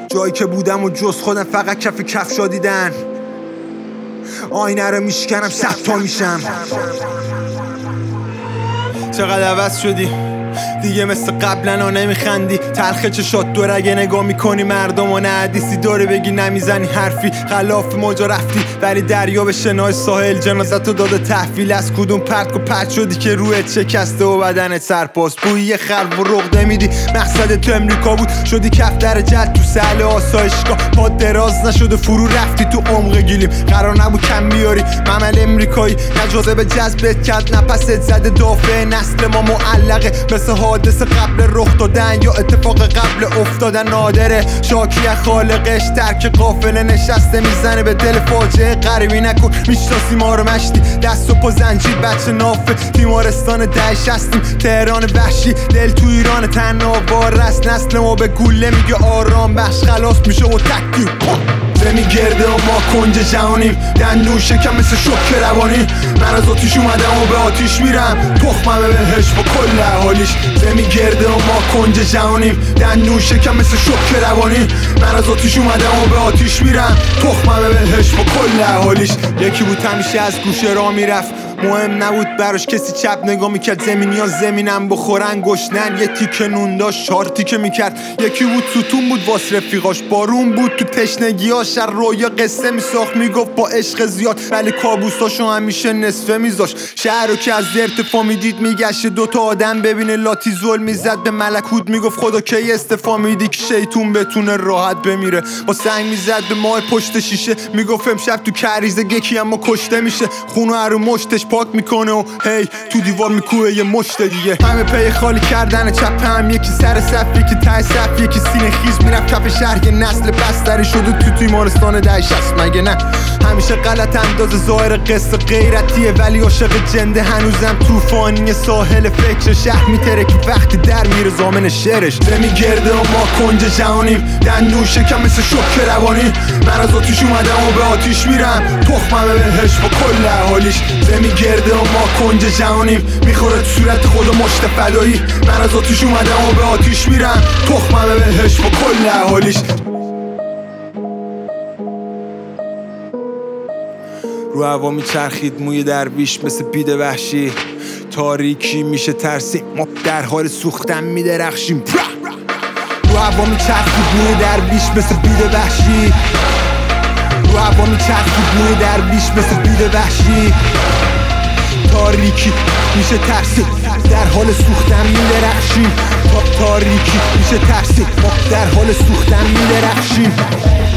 جایی که بودم و جز خودم فقط کف کفشا دیدن. آینه رو میشکنم 100 تا میشم. چقدر عوض شدی دیگه، مثل قبلا نمیخندی. تلخ چشات دور اگه نگاه میکنی مردم و نه حدیثی داره بگی نمیزنی حرفی. خلاف موجا رفتی ولی دریا به شنای ساحل جنازتو داده تحویل. از کدوم پرت و پرت شدی که رویت شکسته و بدنت سرپاس. بوی خلق و رغده میدی، مقصد تو امریکا بود شدی کف در جد تو سهل آسایشگاه. پا دراز نشده فرو رفتی تو عمق گیلیم. قرار نبود کم بیاری ممل امریکایی، نجازه به جذبت کرد نفست زده. دافع نسل ما معلقه مثل حادثه قبل رخ دادن یا اتفاق قبل افتادن. نادره شاکی از خالقش ترک قافله نشسته میزنه به دل فاجعه. غریبی نکن میشناسی ما رو مشتی، دست و پا زنجیر بچه نافه. تیمارستان 10-60 تهران وحشی، دل تو ایران تناوار است. نسل ما به گوله میگه آرام بخش، خلاص میشه و تکتیم. زمین گرده و ما کنج جهانیم، دندون شکم مثل شوک روانی. من از آتیش اومدم و به آتیش میرم، تخمم بهش با کل احالیش. زمین گرده و ما کنج جهانیم، دندون شکم مثل شوک روانی. من از آتیش اومدم و به آتیش میرم، تخمم بهش با کل احالیش. یکی بود همیشه از گوشه راه میرفت، مهم نبود براش کسی چپ نگاه میکرد. زمینی ها زمینم بخورن گشنن، یه تیکه نون داشت 4 تیکه میکرد. یکی بود ستون بود واس رفیقاش، بارون بود تو تشنگیاش. از رویا قصه میساخت میگفت با عشق زیاد، ولی کابوساشو همیشه نصفه میذاشت. شهر رو که از ارتفاع میدید میگشت، 2 تا آدم ببینه لاتی ظلم میزد به ملکوت. میگفت خدا کی استفا میدی که شیطون بتونه راحت بمیره. با سنگ میزد به ماه پشت شیشه، میگفت امشب تو کریزه یکی اما کشته میشه. خونو هرو مشتش پاک میکنه و هی تو دیوار میکوه یه مشت دیگه. همه پی خالی کردن چپ، هم یکی سر صف یکی ته صف، یکی سینه خیز میرفت کف شهر. یه نسل بستری شده تو تیمارستان 10-60 مگه نه؟ همیشه غلط انداز ظاهر قصه غیرتیه ولی عاشق جنده هنوزم طوفانی ساحل فکر. شهر میتره که وقتی در میره زامن شعرش. زمین گرده و ما کنج جهانیم، دندون شکم مثل شوک روانی. من از آتیش اومدم و به آتیش میرم، تخمم بهش با کل احالیش. زمین گرده و ما کنج جهانیم، میخوره تو صورت خود مشت فدایی. من از آتیش اومدم و به آتیش میرم، تخمم بهش با کل احالیش. رو هوا میچرخید موی درویش مثل بید وحشی. تاریکی میشه ترسیم، ما در حال سوختن میدرخشیم. رو هوا میچرخید موی درویش مثل بید وحشی. رو هوا میچرخید موی درویش مثل بید وحشی. تاریکی میشه ترسید، در حال سوختن میدرخشیم. تاریکی میشه ترسید، ما در حال سوختن میدرخشیم.